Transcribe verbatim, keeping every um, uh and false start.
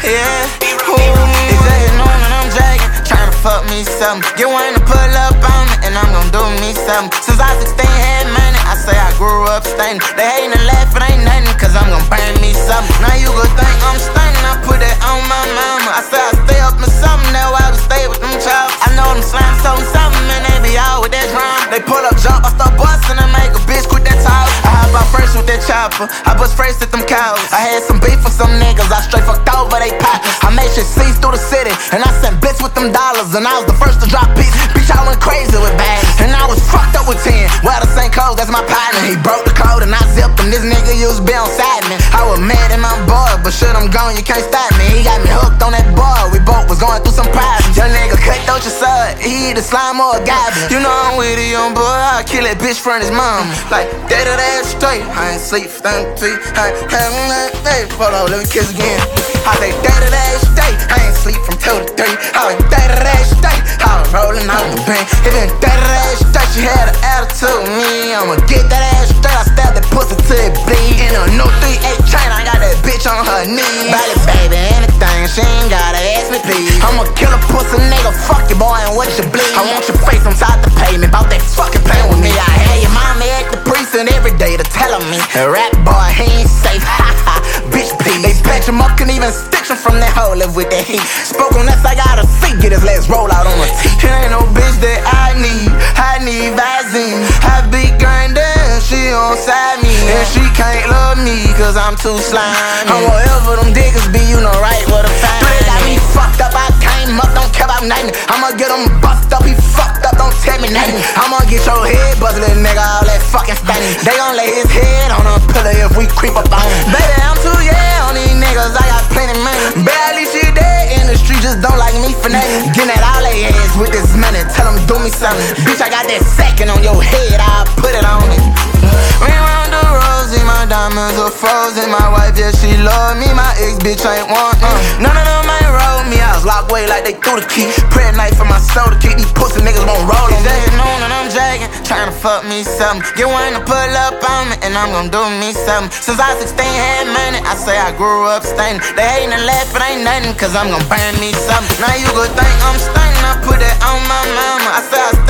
Yeah, ooh, it's just noon and I'm jagging, tryna fuck me something. Get one to pull up on me, and I'm gon' do me something. Since I was sixteen, had money, I say I grew up stunning. They hatin' and laugh, it ain't nothing, cause I'm gon' burn me something. Now you gon' think I'm stunning, I put that on my mama. I say I stay up in something, that's why I would stay with them chops. I know them slimes told me something, and they be out with that drum. They pull up, jump, I start bustin' and make a bitch quit that talk. I hop out first with that chopper, I bust first at them cows. I had some beef with some niggas, I straight fucked over they pockets. I made shit cease through the city, and I sent bits with them dollars. And I was the first to drop beats, bitch, I went crazy with bags. And I was fucked up with ten, well the same clothes, that's my partner. He broke the code and I zipped him, this nigga used to be on side me. I was mad at my boy, but shit I'm gone, you can't stop me. He got me hooked on that boy, we both was going through some problems. Young nigga cut out your son, he either slime or a goblin. You know I'm with a young boy, I'll kill that bitch from his mom. Like, day to day straight, I ain't sleep for thirty-three. I ain't having that day, hold on, let me kiss again. I say day to day straight, I ain't sleep from two to three. I was day to day straight, I was rolling out the bank. It been day to day straight, she had an attitude with me. I'ma get that ass straight, I stab that pussy till it bleed. In a new three eight chain, I got that bitch on her knee. Body baby, anything, she ain't gotta ask me please. I'ma kill a pussy nigga, fuck you boy and what you bleed. I want your face inside the pavement, bout that fucking pain with me. I had your mama at the precinct every day to tell me, a rap boy, he ain't safe, ha ha, bitch please. They patch him up, can even stitch him from that hole, live with that heat. Spoke on that, I got a seat, get his legs roll out on the teeth. It ain't no bitch that I need, I need Visine. I be grindin', she on side me, and she can't love me, cause I'm too slimy. I'm whatever them niggas be, you know right where to find me. They got me fucked up, I came up, don't care about nothing. I'ma get him bust up, he fucked up, don't tell me nothing. I'ma get your head buzzed, little nigga, all that fucking stunning. They gon' lay his head on a pillow if we creep up on him. Baby, I'm too yeah on these niggas, I got plenty money. Barely shit dead in the street, just don't like me for nothing. Getting at all they ass with this money, tell them do me something. Bitch, I got that second on your head, I'll put it on it. We round the rosy, my diamonds are frozen. My wife, yeah, she love me, my ex bitch ain't want me. None of them ain't roll me, I was locked away like they threw the key. Prayer night for my soul to keep these pussy niggas won't roll on me. It's noon and I'm jagging, tryna fuck me something. Get one to pull up on me, and I'm gon' do me something. Since I was sixteen, had money, I say I grew up stunning. They hatin' and laugh, it ain't nothing, cause I'm gon' burn me something. Now you gon' think I'm stunning, I put that on my mama. I say I